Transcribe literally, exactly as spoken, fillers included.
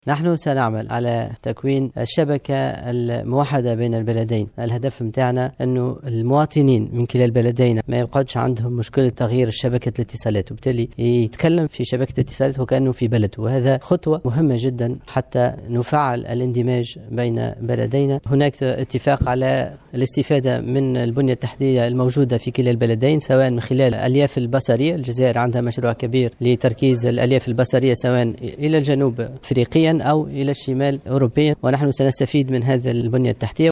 نحن سنعمل على تكوين الشبكة الموحدة بين البلدين. الهدف متاعنا أنه المواطنين من كلا البلدين ما يبقاش عندهم مشكلة تغيير شبكة الاتصالات، وبالتالي يتكلم في شبكة الاتصالات وكأنه في بلد، وهذا خطوة مهمة جدا حتى نفعل الاندماج بين بلدينا. هناك اتفاق على الاستفادة من البنية التحتية الموجودة في كلا البلدين، سواء من خلال الألياف البصرية. الجزائر عندها مشروع كبير لتركيز الألياف البصرية سواء إلى الجنوب أفريقيا أو إلى الشمال أوروبيا، ونحن سنستفيد من هذا البنية التحتية.